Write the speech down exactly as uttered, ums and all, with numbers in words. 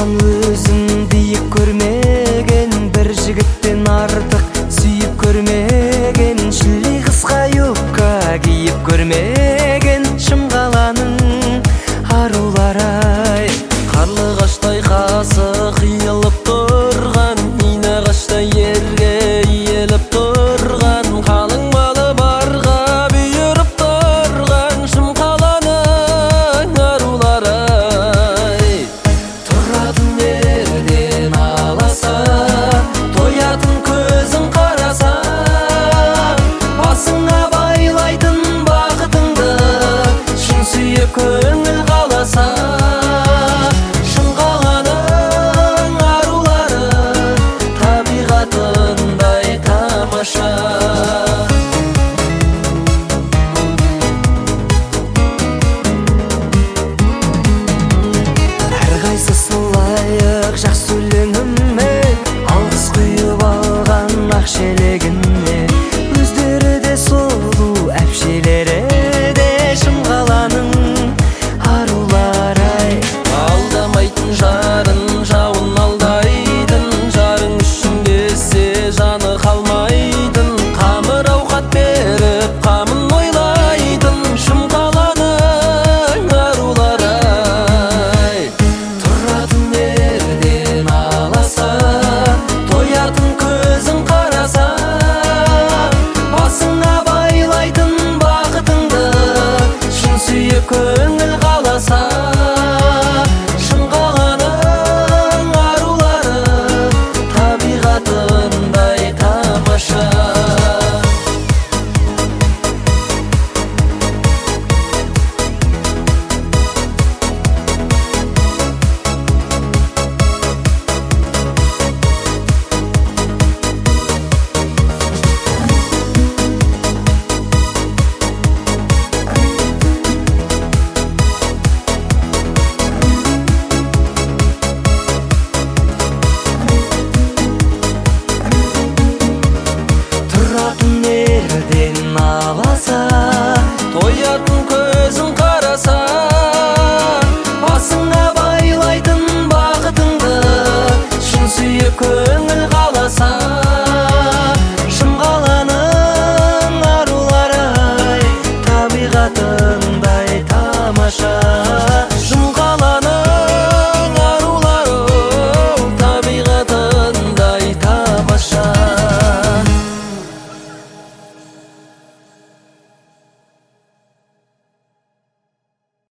Ешқашан өзін биік көрмеген, бір жігіттен артық сүйіп көрмеген, шілей қысқа юбка киіп көрмеген, шымқаланың арулары-ай. Қарлығаштай қасы қиылып тұрған, инағаштай ерге иеліп тұрған, қалың малы барға бүйіріп тұрған, шымқаланың арулары-ай. Тұратын ерден аласа, тоятын көзің қараса, басыңа байлайтын бақытыңды шын сүйіп көңіл қаласа. Шымқаланың арулары табиғатындай тамаша. Әрқайсысы лайық жақсы өлеңіме, алғыс құйып алған ақ шелегіне, өздері де сұлу әпшелері де шымқаланың арулары-ай. Алдамайтын жарын жауын алдайтын, жарың үшін десе жаны қалмайтын, қамыр ауқат беріп қамын ойлайтын, шымқаланың арулары-ай. Тұратын ерден аласа, тоятын көзің қараса, басыңа байлайтын бақытыңды шын сүйіп көңіл қаласа. Шымқаланың арулары табиғатындай тамаша. Тұратын ерден аласа, тоятын көзің қараса, басыңа байлайтын бақытыңды шын сүйіп көңіл қаласа. Шымқаланың арулары-ай табиғатындай тамаша.